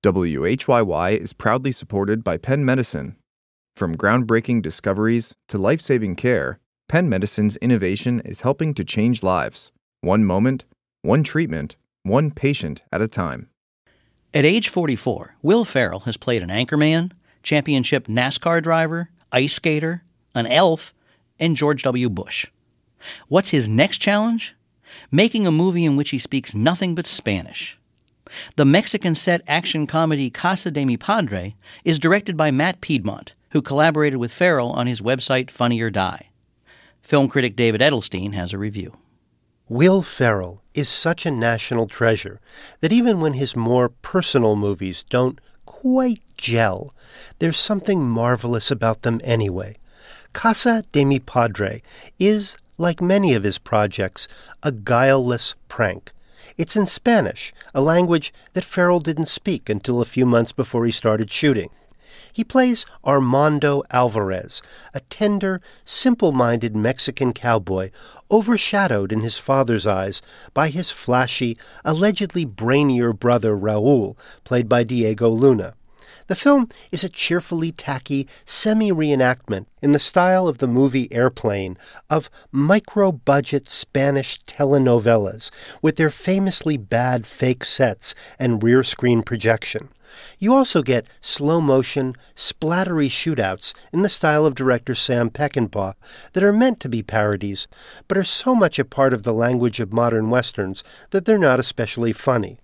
WHYY is proudly supported by Penn Medicine. From groundbreaking discoveries to life-saving care, Penn Medicine's innovation is helping to change lives. One moment, one treatment, one patient at a time. At age 44, Will Ferrell has played an anchorman, championship NASCAR driver, ice skater, an elf, and George W. Bush. What's his next challenge? Making a movie in which he speaks nothing but Spanish. The Mexican-set action comedy Casa de mi Padre is directed by Matt Piedmont, who collaborated with Ferrell on his website Funny or Die. Film critic David Edelstein has a review. Will Ferrell is such a national treasure that even when his more personal movies don't quite gel, there's something marvelous about them anyway. Casa de mi Padre is, like many of his projects, a guileless prank. It's in Spanish, a language that Ferrell didn't speak until a few months before he started shooting. He plays Armando Alvarez, a tender, simple-minded Mexican cowboy overshadowed in his father's eyes by his flashy, allegedly brainier brother Raul, played by Diego Luna. The film is a cheerfully tacky semi-reenactment in the style of the movie Airplane of micro-budget Spanish telenovelas with their famously bad fake sets and rear-screen projection. You also get slow-motion, splattery shootouts in the style of director Sam Peckinpah that are meant to be parodies, but are so much a part of the language of modern westerns that they're not especially funny.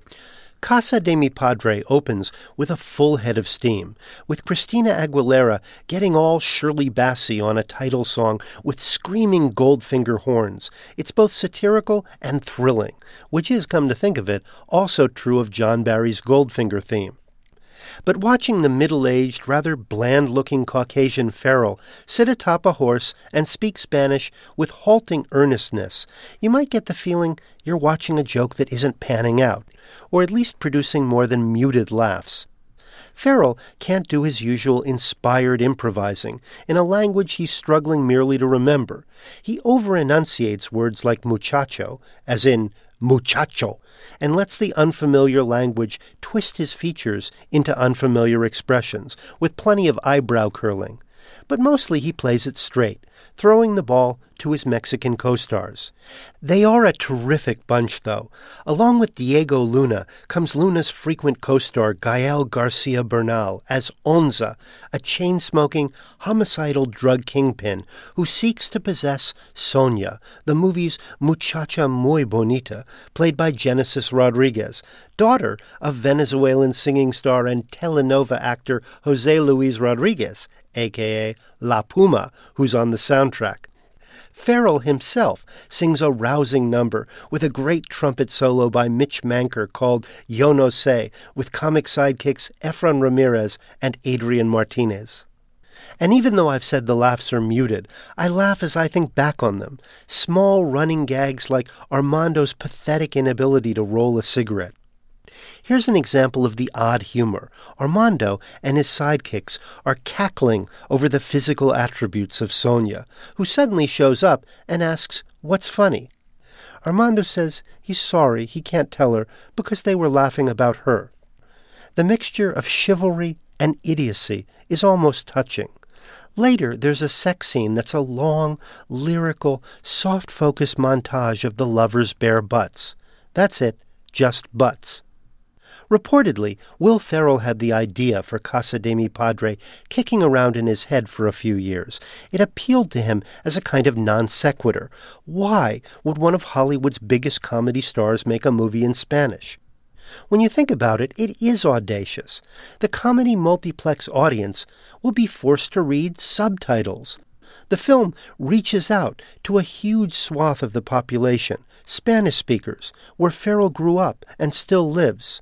Casa de mi Padre opens with a full head of steam, with Christina Aguilera getting all Shirley Bassey on a title song with screaming Goldfinger horns. It's both satirical and thrilling, which is, come to think of it, also true of John Barry's Goldfinger theme. But watching the middle-aged, rather bland-looking Caucasian Ferrell sit atop a horse and speak Spanish with halting earnestness, you might get the feeling you're watching a joke that isn't panning out, or at least producing more than muted laughs. Ferrell can't do his usual inspired improvising in a language he's struggling merely to remember. He over-enunciates words like muchacho, as in muchacho, and lets the unfamiliar language twist his features into unfamiliar expressions, with plenty of eyebrow curling. But mostly he plays it straight, throwing the ball to his Mexican co-stars. They are a terrific bunch, though. Along with Diego Luna comes Luna's frequent co-star Gael Garcia Bernal as Onza, a chain-smoking, homicidal drug kingpin who seeks to possess Sonia, the movie's muchacha muy bonita, played by Genesis Rodriguez, daughter of Venezuelan singing star and telenovela actor Jose Luis Rodriguez, a.k.a. La Puma, who's on the soundtrack. Ferrell himself sings a rousing number with a great trumpet solo by Mitch Manker called Yo No Sé, with comic sidekicks Efron Ramirez and Adrian Martinez. And even though I've said the laughs are muted, I laugh as I think back on them. Small running gags like Armando's pathetic inability to roll a cigarette. Here's an example of the odd humor. Armando and his sidekicks are cackling over the physical attributes of Sonia, who suddenly shows up and asks, "What's funny?" Armando says he's sorry he can't tell her because they were laughing about her. The mixture of chivalry and idiocy is almost touching. Later, there's a sex scene that's a long, lyrical, soft-focus montage of the lovers' bare butts. That's it, just butts. Reportedly, Will Ferrell had the idea for Casa de mi Padre kicking around in his head for a few years. It appealed to him as a kind of non sequitur. Why would one of Hollywood's biggest comedy stars make a movie in Spanish? When you think about it, it is audacious. The comedy multiplex audience will be forced to read subtitles. The film reaches out to a huge swath of the population, Spanish speakers, where Ferrell grew up and still lives.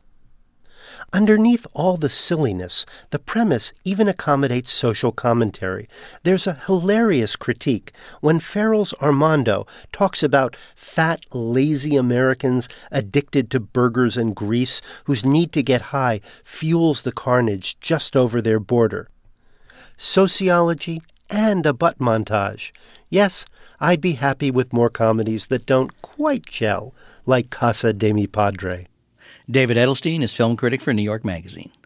Underneath all the silliness, the premise even accommodates social commentary. There's a hilarious critique when Ferrell's Armando talks about fat, lazy Americans addicted to burgers and grease whose need to get high fuels the carnage just over their border. Sociology and a butt montage. Yes, I'd be happy with more comedies that don't quite gel like Casa de mi Padre. David Edelstein is film critic for New York Magazine.